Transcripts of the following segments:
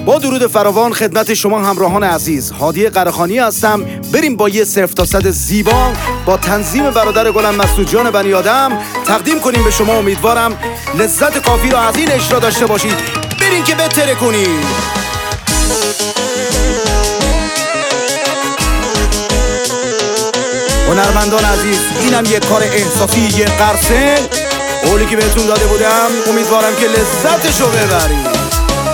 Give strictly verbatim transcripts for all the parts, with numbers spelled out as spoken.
با درود فراوان خدمت شما همراهان عزیز، هادی قرهخانی هستم. بریم با یه صفر تا صد زیبا با تنظیم برادر گلم مسعود جان بنی آدم تقدیم کنیم به شما. امیدوارم لذت کافی رو از این اجرا داشته باشید. بریم که بهتره کنید. هنرمندان عزیز، اینم یه کار احساسی، یه قرصه قولی که بهتون داده بودم. امیدوارم که لذتشو ببرید.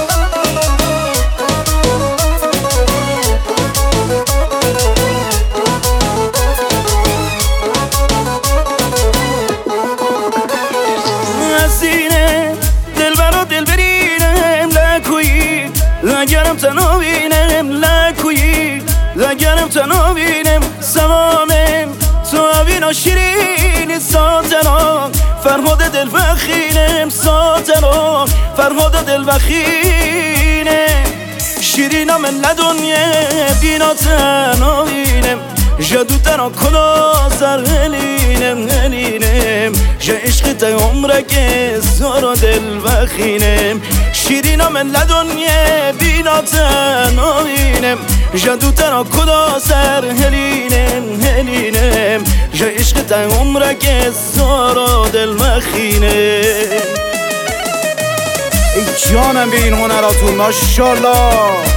لگرم تنها بینم لکویی لگرم تنها بینم سوامم تو آبینا شیرین ساتنا فرهاد دل بخینم ساتنا فرهاد دل بخینم شیرینا من لدنیا بینا تنها بینم جدو تنها کلا سر هلینم هلینم جا عشق تا عمره که زارا دل بخینم شیرینا من لدنیا بینا تنها بینم جدو تنها کلا سر هلینم هلینم جا عشق تا عمره که زارا دل بخینم. ای جانم به این هنراتون، ماشالله.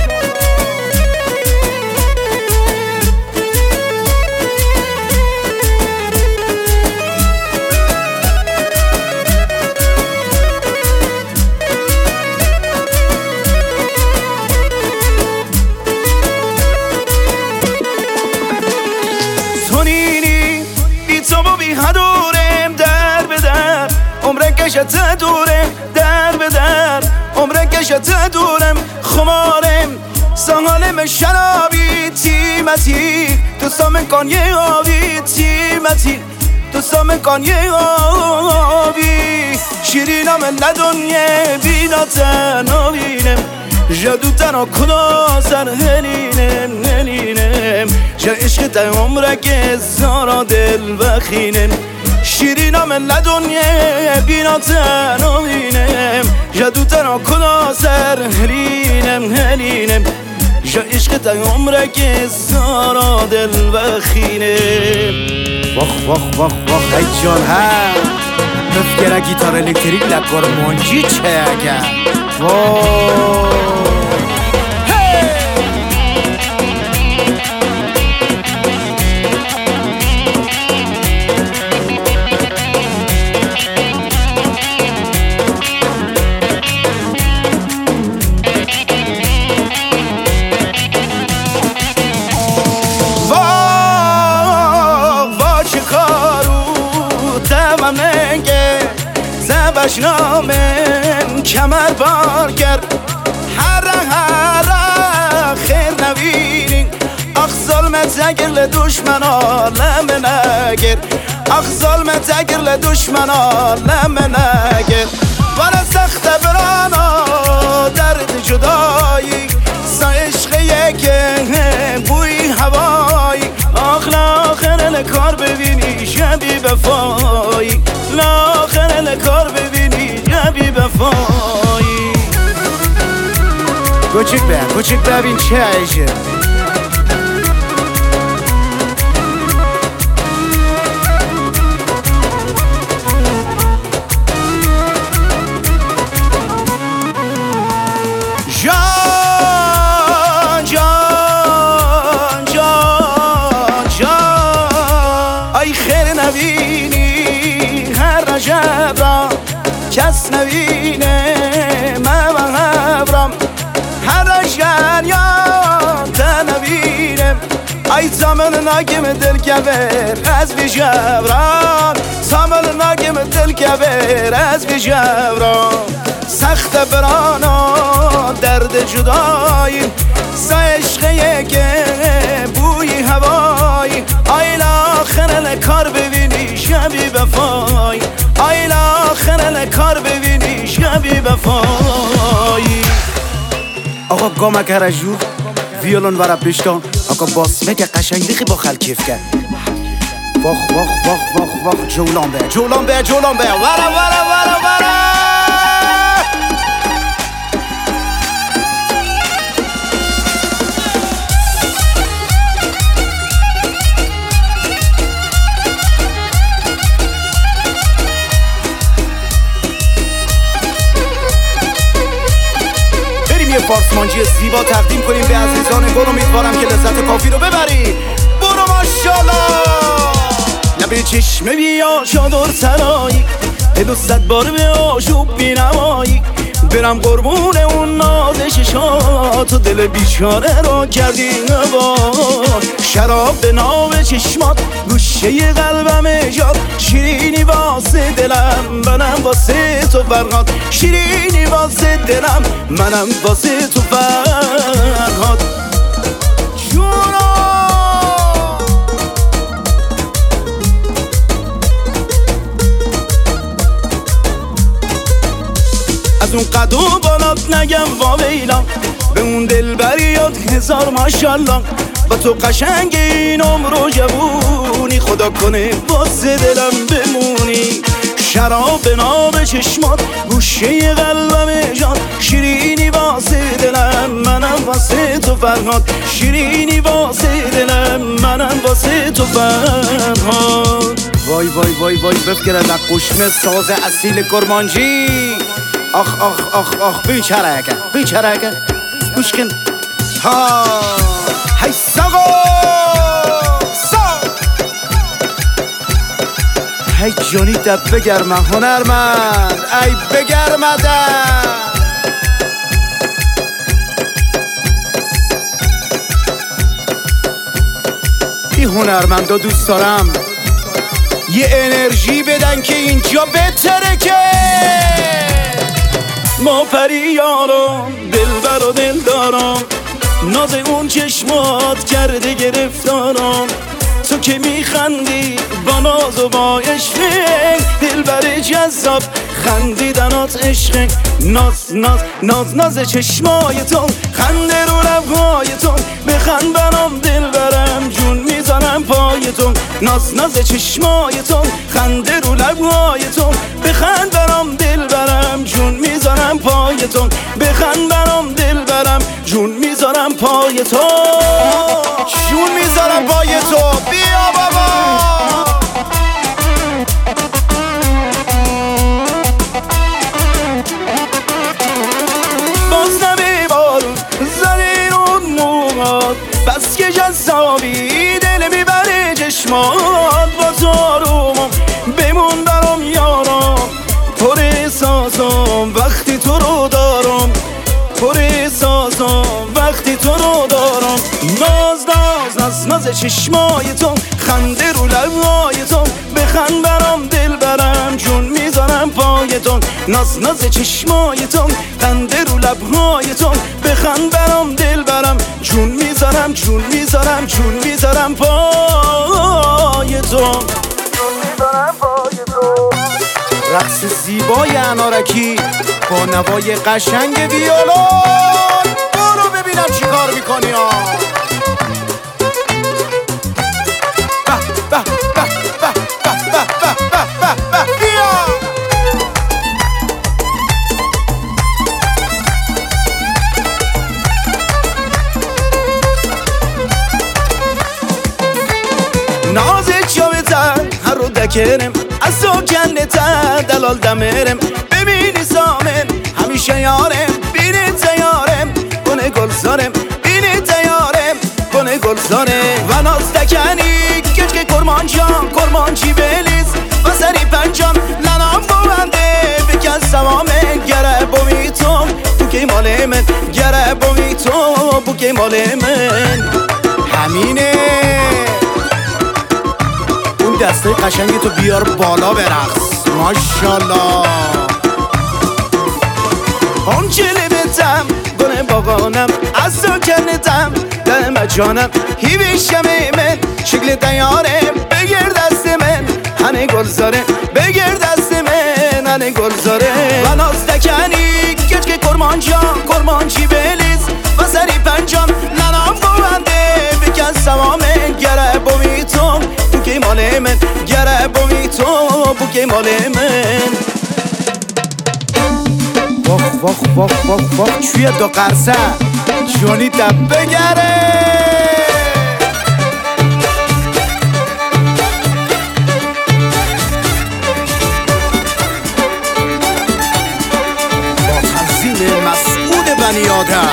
کشت دورم در به در عمره کشت دورم خمارم سانالم شرابی تیمتی تو سامن کن یه آبی تیمتی تو سامن کن یه آبی شیرینا من لدنیا بینا تنها بینم جدو تنها کلا سر هلینم هلینم جا عشق تا عمره که زارا دل بخینم شیرینا من لدنیا بینا تنها بینم جدو تنها کلا سر هلینم هلینم جا عشق تا عمره که زارا دل بخینم. واخ واخ واخ واخ ای جان ها نفکره گیتار الکتریک لکار مانجی چه اگر واو بشنامن کمر بار کرد هر هر خیر نبینین اخ ظلمت اگر لدشمنا لمن اگر اخ ظلمت اگر لدشمنا لمن اگر وره سخت برانا درد جدایی سا عشق یکه بوی هوایی آخ لاخر لکار ببینی شبی بفایی لاخر لکار ببینی شبی بفایی. کوچیک ببین کوچیک ببین چه عیشه جان جان جان جان ای خیر نبینی هر رجب را کس نبینه من هبرم هر رجب یا تا نبینم ای زمان ناگم دل کبر از بی جبران زمان ناگم دل کبر از بی جبران سخت برانا درد جدایی سا عشق یکه بوی هوایی ای لاخر لکار ببینی شبی بفایی ای لاخر لکار ببینی شبی بفایی. آقا گامک هرجور ویولون ورا پشتان آقا باسمه که قشنگی با خل کیف کرد. واخ واخ واخ واخ واخ جولان به جولان به جولان به ورا ورا ورا ورا فارسمانجی زیبا تقدیم کنیم به عزیزان گل. امیدوارم که لذت کافی رو ببری. برو ماشاءالله. لبه چشمه بیا چادر سرایی، دو صد بار به آشوب بینمایی، برم قربون اون نازششات و دل بیچاره را کردی نبار. شراب به نام چشمات گوشه قلبم ایجاد، شیرینی واسه دلم منم واسه تو فرهاد، شیرینی واسه دلم منم واسه تو فرهاد. از اون قد و بالات نگم واویلا، به اون دلبریات هزار ماشالله. با تو قشنگ این عمر و جوونی، خدا کنه واسه دلم بمونی. شراب به نام چشمات گوشه قلبم جان، شیرینی واسه دلم منم واسه تو فرهاد، شیرینی واسه دلم منم واسه تو فرهاد. وای وای وای وای بفکره نقوشم ساز اصیل کرمانجی. آخ آخ آخ آخ بیچاره بیچاره گوش کن. ها هی ساقو ساق هی جانی دب بگرمه هنرمند، ای بگرمدن. این هنرمندا دوست دارم یه انرژی بدن که اینجا بهتره. که ما پریارم دلبر و دل دارم، ناز اون چشمات کرده گرفتارم. تو که میخندی با ناز و با عشق، دلبر جذاب خندیدنات عشق. ناز ناز ناز ناز چشمای تو، خنده رو لبهای تو، بخند برام دلبرم جون میذارم پای تو. ناز ناز چشمای تو، خنده رو لبهای تو، بخند برام دلبرم جون میذارم پای تو، بخند برام دلبرم جون میذارم پای تو، جون میذارم پای تو. بیا بابا. باز نمی بارون زدی اون موهات، بس که جذابی دل میبره چشمات. با تو آرومم بمون برام یارم، پر احساسم وقتی تو رو دارم، پر احساسم وقتی تو رو دارم. ناز ناز ناز ناز چشمای تو، خنده رو لبهای تو، بخند برام دلبرم جون میذارم پای تو. ناز ناز چشمای تو، خنده رو لبهای تو، بخند برام دلبرم جون میذارم جون میذارم جون میذارم پای تو، جون میذارم پای تو. رقص زیبای انارکی با نوای قشنگ ویولون. برو ببینم چی کار میکنی. ها به به به به به به به به به بیا. نازت جاوتر هر رو دکرم، از تو کنتر دلال دمرم. ببینی سامن همیشه یارم، بینی تیارم کنه گلزارم، بینی تیارم کنه گلزارم. و ناز دکنی کچک کرمانجان، کرمانجی بلیز و سری پنجان لنام بونده بکن سوامه. گره بومی تو بوکی مال من، گره بومی تو بوکی مال من. همینه. اون دسته قشنگی تو بیار بالا برقص. ماشاءالله. اون جلبتم گل باغانم، از تو کنتم دلم جانم. هیویشم من شکل دیارم، بگیر دست من هنه گلزاره، بگیر دست من هنه گلزاره. و ناز دکنی کچک کرمانجان، کرمانجی بلیز و سری پنجان لنام بونده بکن سوامه. گره بومی تو بوکی مال من، گره بومی تو بوکی مال من. واخ واخ واخ واخ واخ چوی دو قرصه جانی دب بگره. با تنظیم مسعود بنی آدم.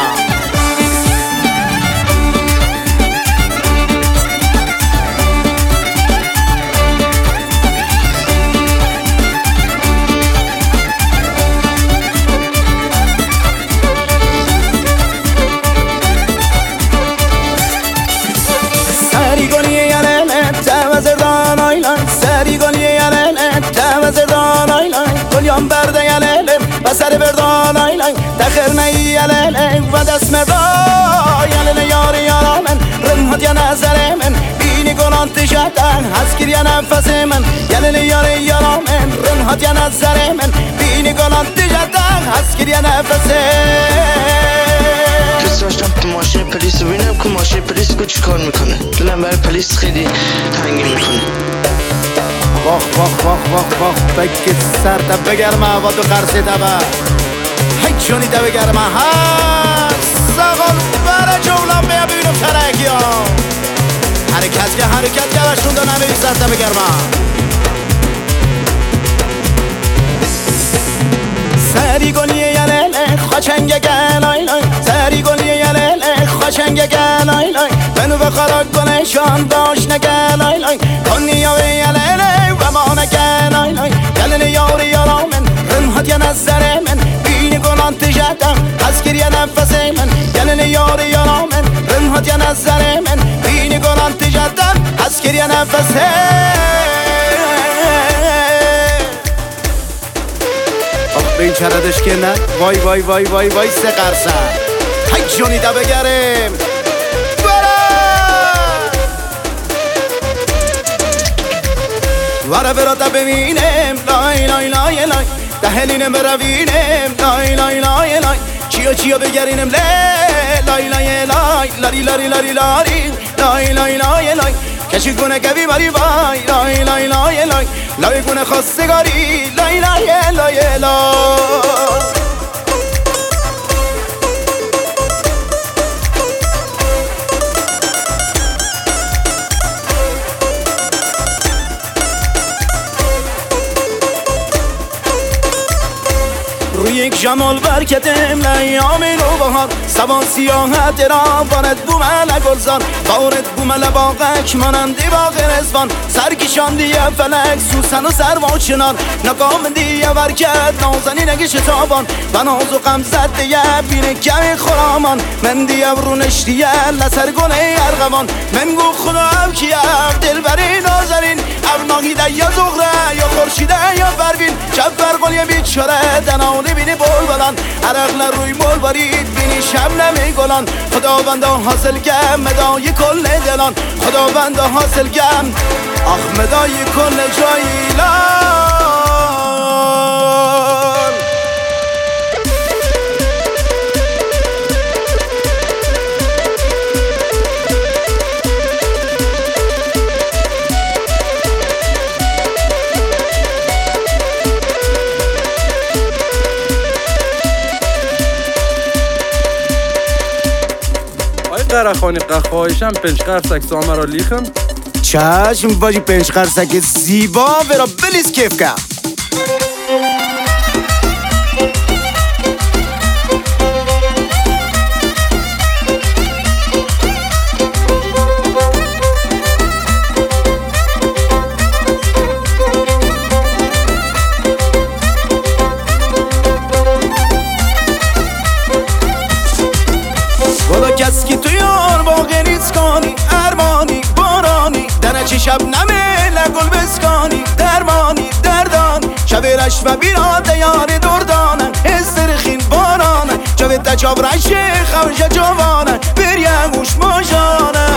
گلیان برده یلله و سر بردان آیلای تخیر نی یلله و دست مردای یلله یاری یارا من رنهات یا نظر من بینی گلان تشتن هسکر یا نفس من یلله یاری یارا من رنهات یا نظر من بینی گلان تشتن هسکر یا نفس کس داشتم تو ماشین پلیس رو بینم که ماشین پلیس کو چی کار میکنه دلم برای پلیس خیلی تنگی میکنه. واخ واخ واخ واخ واخ بگه سر ده بگرمه و دو قرصه ده با هی جونی ده بگرمه هست ساقل بره جولم بیا بینم ترکی ها حرکت که حرکت که بشون ده نمیری سر ده بگرمه سری گلیه یلیله خوچنگه گلای لای سری گلیه یلیله خوچنگه گلای لای منو بخارک کنه شان داشت نگلای لای کنیا و یلیله و ما نگلای لای یلیله یاری یارا من رنهات یا نظر من بینی گلان تجدم هسکر یا نفس من یلیله یاری یارا من رنهات یا نظر من بینی گلان تجدم هسکر یا نفس به این چردش که نه وای وای وای وای وای سه قرصه هی جونی ده بگرم وره برا ده ببینم لای لای لای لای ده هلینم بروینم لای لای لای لای چیا چیا بگرینم لای لای لای لاری لاری لاری لاری لای لای لای لای کشی گونه کبی باری بای لای لای لای لای لای گونه خواستگاری لای لای لای لای روی یک جمال برکتم لیام رو بهار سبان سیاحت را وارد بومل گلزار وارد بومل باغک مانندی باغ رزوان سرکشان دیه فلک سوسن و سروا چنان نقام دیه برکت نازنی نگی شتابان و ناز و غم زد دیه بینه کمی خرامان من دیه برونش دیه لسر گله ارغوان من گو خدا کیم دل بری نازنین ابناهی ده یا زغره یا خورشیده یا بربین جبر قلیه بیچاره دنالی بینی بول بلان عرقل روی مول برید بینی شب نمی گلان خداوند حاصل گم مدای کل دلان خداوند حاصل گم آخ مدای کل جایلان قرخانی قخواهشم پنج قرصک سامه را لیخم چشم باجی پنج قرصک زیبا برا بلیز کیف که کس که تو یار باقی نیست کانی ارمانی بارانی دنه چه شب نمه لگل بسکانی درمانی دردان شب رش و بیراده یار دردانه استرخین بارانه جوه تجاب رشه خوشه جوانه بریه گوش ماجانه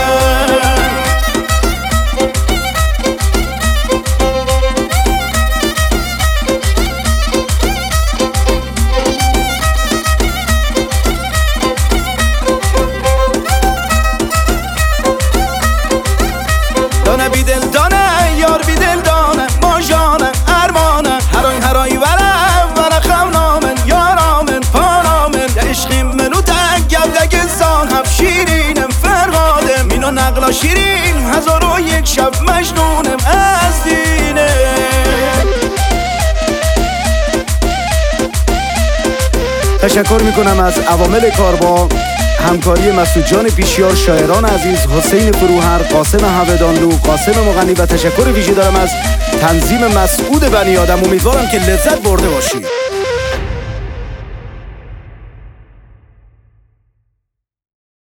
دانه بی دل دانه یار بی دل دانه ماجانه ارمانه هرای هرای وره وره خونامن یارامن پانامن یا عشقیم منو تک گبدگ زانم شیرینم فرهادم اینو نقلا شیرین هزار و یک شب مجنونم از دینه تشکر میکنم از عوامل کار با همکاری مسعود جان پیشیار، شاعران عزیز حسین فروهر، قاسم هویدانلو، قاسم مغنی و تشکر ویژه دارم از تنظیم مسعود بنی آدم. امیدوارم که لذت برده باشید.